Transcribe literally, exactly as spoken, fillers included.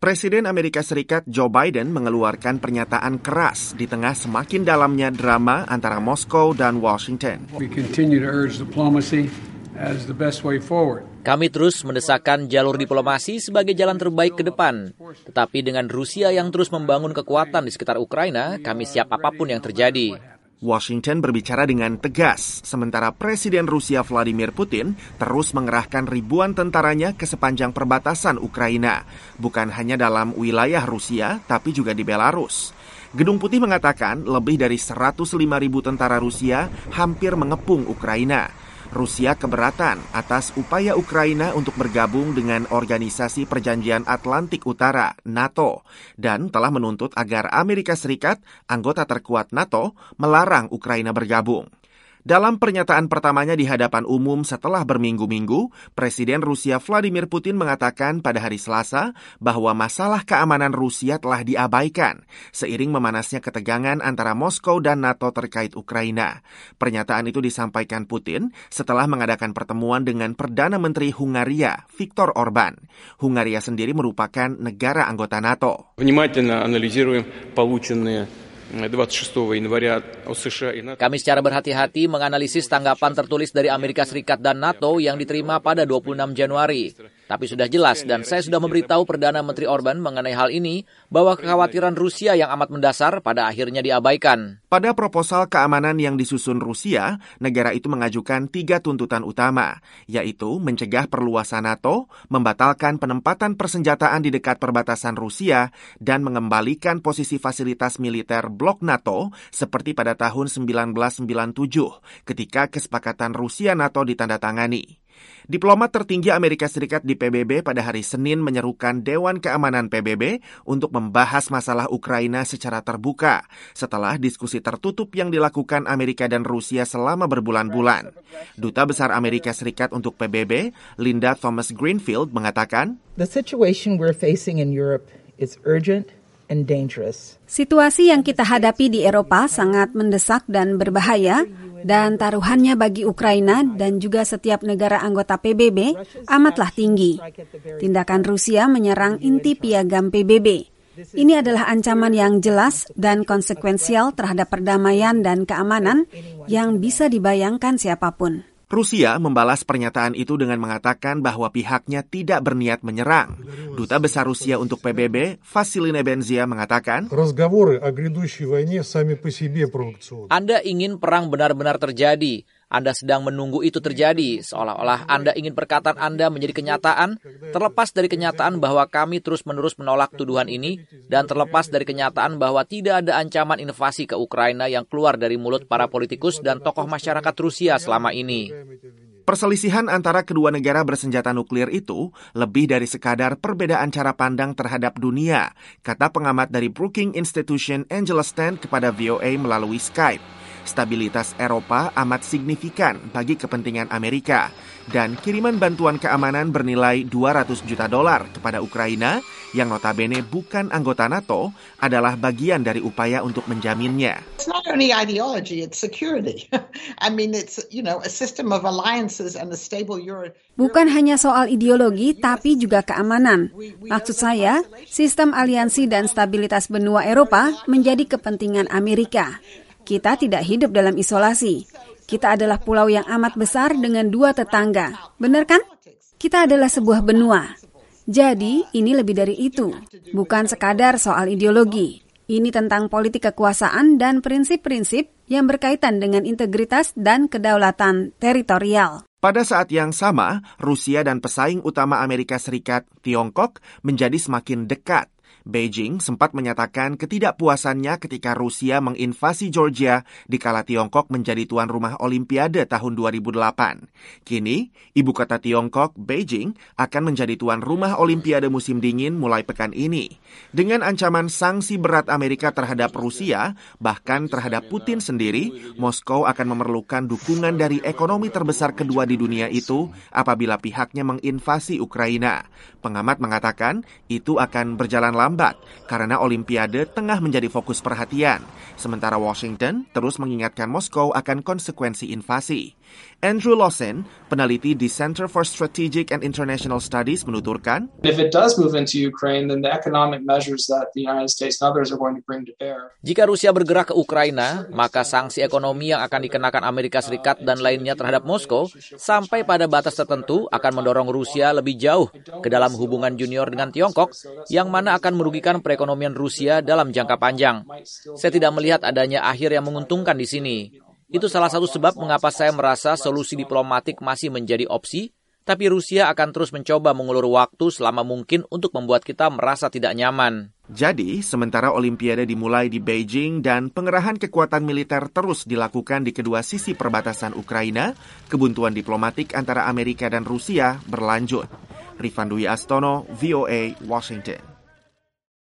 Presiden Amerika Serikat Joe Biden mengeluarkan pernyataan keras di tengah semakin dalamnya drama antara Moskow dan Washington. We continue to urge diplomacy as the best way forward. Kami terus mendesakkan jalur diplomasi sebagai jalan terbaik ke depan. Tetapi dengan Rusia yang terus membangun kekuatan di sekitar Ukraina, kami siap apapun yang terjadi. Washington berbicara dengan tegas, sementara Presiden Rusia Vladimir Putin terus mengerahkan ribuan tentaranya ke sepanjang perbatasan Ukraina, bukan hanya dalam wilayah Rusia, tapi juga di Belarus. Gedung Putih mengatakan lebih dari seratus lima ribu tentara Rusia hampir mengepung Ukraina. Rusia keberatan atas upaya Ukraina untuk bergabung dengan Organisasi Perjanjian Atlantik Utara, NATO, dan telah menuntut agar Amerika Serikat, anggota terkuat NATO, melarang Ukraina bergabung. Dalam pernyataan pertamanya di hadapan umum setelah berminggu-minggu, Presiden Rusia Vladimir Putin mengatakan pada hari Selasa bahwa masalah keamanan Rusia telah diabaikan seiring memanasnya ketegangan antara Moskow dan NATO terkait Ukraina. Pernyataan itu disampaikan Putin setelah mengadakan pertemuan dengan Perdana Menteri Hungaria, Viktor Orban. Hungaria sendiri merupakan negara anggota NATO. Внимательно анализируем полученные Kami secara berhati-hati menganalisis tanggapan tertulis dari Amerika Serikat dan NATO yang diterima pada dua puluh enam Januari. Tapi sudah jelas dan saya sudah memberitahu Perdana Menteri Orban mengenai hal ini bahwa kekhawatiran Rusia yang amat mendasar pada akhirnya diabaikan. Pada proposal keamanan yang disusun Rusia, negara itu mengajukan tiga tuntutan utama, yaitu mencegah perluasan NATO, membatalkan penempatan persenjataan di dekat perbatasan Rusia, dan mengembalikan posisi fasilitas militer blok NATO seperti pada tahun seribu sembilan ratus sembilan puluh tujuh ketika kesepakatan Rusia-NATO ditandatangani. Diplomat tertinggi Amerika Serikat di P B B pada hari Senin menyerukan Dewan Keamanan P B B untuk membahas masalah Ukraina secara terbuka setelah diskusi tertutup yang dilakukan Amerika dan Rusia selama berbulan-bulan. Duta Besar Amerika Serikat untuk P B B, Linda Thomas-Greenfield, mengatakan, "The situation we're facing in Europe is urgent and dangerous." Situasi yang kita hadapi di Eropa sangat mendesak dan berbahaya, dan taruhannya bagi Ukraina dan juga setiap negara anggota P B B amatlah tinggi. Tindakan Rusia menyerang inti piagam P B B. Ini adalah ancaman yang jelas dan konsekuensial terhadap perdamaian dan keamanan yang bisa dibayangkan siapapun. Rusia membalas pernyataan itu dengan mengatakan bahwa pihaknya tidak berniat menyerang. Duta Besar Rusia untuk P B B, Vasily Nebenzia, mengatakan, Anda ingin perang benar-benar terjadi. Anda sedang menunggu itu terjadi, seolah-olah Anda ingin perkataan Anda menjadi kenyataan, terlepas dari kenyataan bahwa kami terus-menerus menolak tuduhan ini, dan terlepas dari kenyataan bahwa tidak ada ancaman invasi ke Ukraina yang keluar dari mulut para politikus dan tokoh masyarakat Rusia selama ini. Perselisihan antara kedua negara bersenjata nuklir itu lebih dari sekadar perbedaan cara pandang terhadap dunia, kata pengamat dari Brookings Institution Angela Stan kepada V O A melalui Skype. Stabilitas Eropa amat signifikan bagi kepentingan Amerika, dan kiriman bantuan keamanan bernilai dua ratus juta dolar kepada Ukraina, yang notabene bukan anggota NATO, adalah bagian dari upaya untuk menjaminnya. It's not only ideology, it's security. I mean, it's, you know, a system of alliances and a stable Euro. Bukan hanya soal ideologi, tapi juga keamanan. Maksud saya, sistem aliansi dan stabilitas benua Eropa menjadi kepentingan Amerika. Kita tidak hidup dalam isolasi. Kita adalah pulau yang amat besar dengan dua tetangga. Benar kan? Kita adalah sebuah benua. Jadi, ini lebih dari itu. Bukan sekadar soal ideologi. Ini tentang politik kekuasaan dan prinsip-prinsip yang berkaitan dengan integritas dan kedaulatan teritorial. Pada saat yang sama, Rusia dan pesaing utama Amerika Serikat, Tiongkok, menjadi semakin dekat. Beijing sempat menyatakan ketidakpuasannya ketika Rusia menginvasi Georgia dikala Tiongkok menjadi tuan rumah Olimpiade tahun dua ribu delapan. Kini, ibu kota Tiongkok, Beijing, akan menjadi tuan rumah Olimpiade musim dingin mulai pekan ini. Dengan ancaman sanksi berat Amerika terhadap Rusia, bahkan terhadap Putin sendiri, Moskow akan memerlukan dukungan dari ekonomi terbesar kedua di dunia itu apabila pihaknya menginvasi Ukraina. Pengamat mengatakan itu akan berjalan lambat karena Olimpiade tengah menjadi fokus perhatian, sementara Washington terus mengingatkan Moskow akan konsekuensi invasi. Andrew Lawson, peneliti di Center for Strategic and International Studies, menuturkan, If it does move into Ukraine, then the economic measures that the United States and others are going to bring to bear. Jika Rusia bergerak ke Ukraina, maka sanksi ekonomi yang akan dikenakan Amerika Serikat dan lainnya terhadap Moskow sampai pada batas tertentu akan mendorong Rusia lebih jauh ke dalam hubungan junior dengan Tiongkok, yang mana akan merugikan perekonomian Rusia dalam jangka panjang. Saya tidak melihat adanya akhir yang menguntungkan di sini. Itu salah satu sebab mengapa saya merasa solusi diplomatik masih menjadi opsi, tapi Rusia akan terus mencoba mengulur waktu selama mungkin untuk membuat kita merasa tidak nyaman. Jadi, sementara Olimpiade dimulai di Beijing dan pengerahan kekuatan militer terus dilakukan di kedua sisi perbatasan Ukraina, kebuntuan diplomatik antara Amerika dan Rusia berlanjut. Rifan Dwi Astono, V O A, Washington.